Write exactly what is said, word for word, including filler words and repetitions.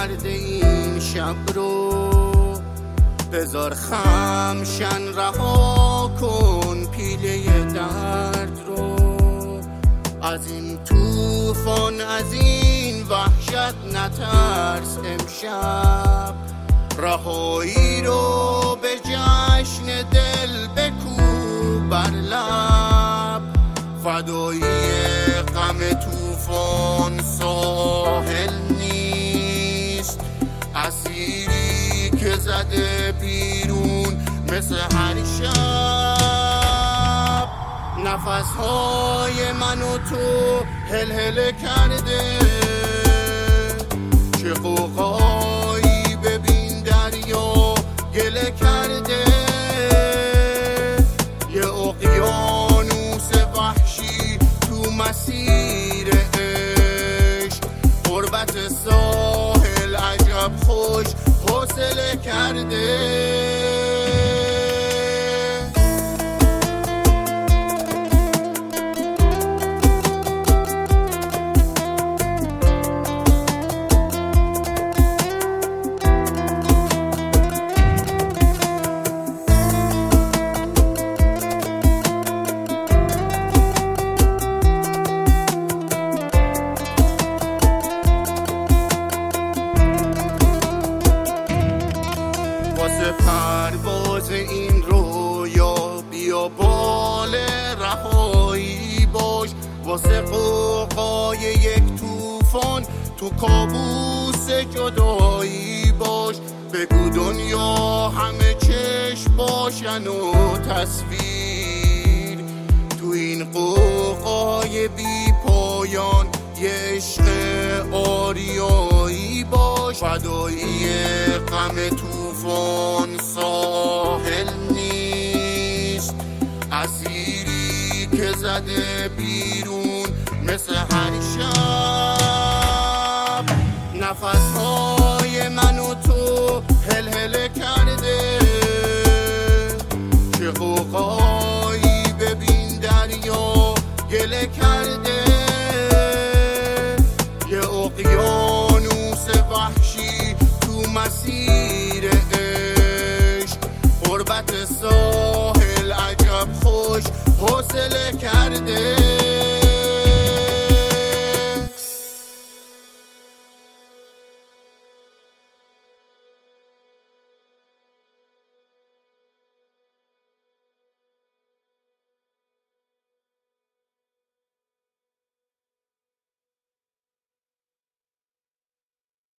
کرده این شب رو، بذار خمشن رها کن پیله درد رو. از این طوفان از این وحشت نترس امشب، رهایی رو به جشن دل بکوب بر لب. فدایی غم طوفان ساحل نیست، اسیری که زده بیرون مثل هر شب. نفسهای من و تو هل هل کرده، چه قوقایی ببین دریا گله کرده. یه اقیانوس وحشی تو مسیر عشق، غربت ساحل عجب خوش حوصله کرده. واسه پرواز این رویا بیا بال رهایی باش، واسه قوقای یک طوفان تو کابوس جدایی باش. بگو دنیا همه چشم باشن و تصویر، تو این قوقای بی پایان یه عشق آریایی باش. فدایی غم طوفان ساحل نیست، اسیری که زده بیرون مثل هر شب. نفسهای من و تو هل هل کرده، چه قوقایی ببین دریا گله کرده. یه اقیانوس وحشی تو مسیر عشق، غربت ساحل عجب خوش حوصله کرده.